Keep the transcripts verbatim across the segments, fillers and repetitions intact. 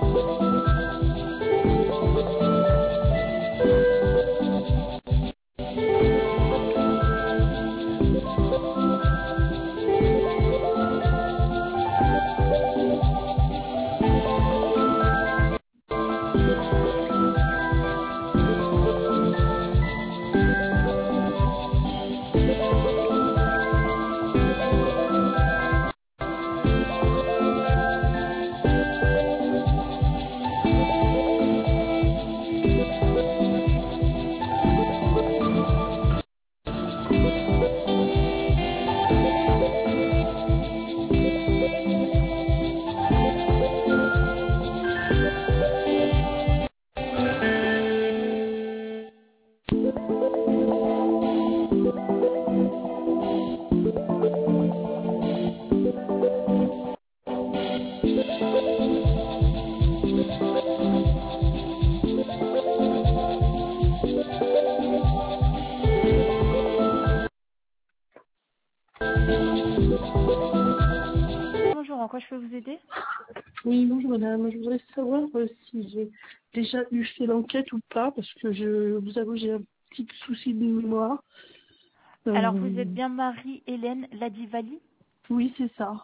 Bonjour, en quoi je peux vous aider? Oui, bonjour madame. Je voudrais savoir euh, si j'ai déjà eu fait l'enquête ou pas, parce que je vous avoue, j'ai un petit souci de mémoire. Alors, Euh, vous êtes bien Marie-Hélène Ladivali? oui, c'est ça.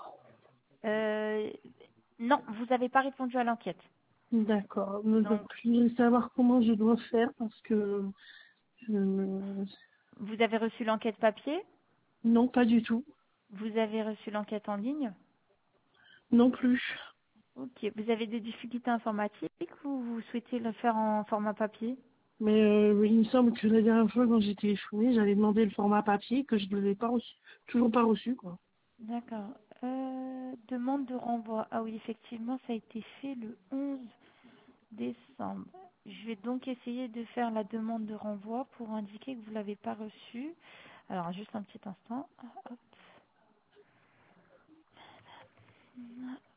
euh, Non, vous n'avez pas répondu à l'enquête. D'accord. Mais donc, Donc, je voudrais savoir comment je dois faire, parce que je... vous avez reçu l'enquête papier? non, pas du tout. Vous avez reçu l'enquête en ligne? Non plus. Ok. Vous avez des difficultés informatiques ou vous souhaitez le faire en format papier? Mais euh, il me semble que la dernière fois, quand j'ai téléphoné, j'avais demandé le format papier, que je ne l'avais pas reçu, toujours pas reçu, quoi. D'accord. Euh, demande de renvoi. Ah oui, effectivement, ça a été fait le onze décembre. Je vais donc essayer de faire la demande de renvoi pour indiquer que vous ne l'avez pas reçue. Alors, juste un petit instant. Hop.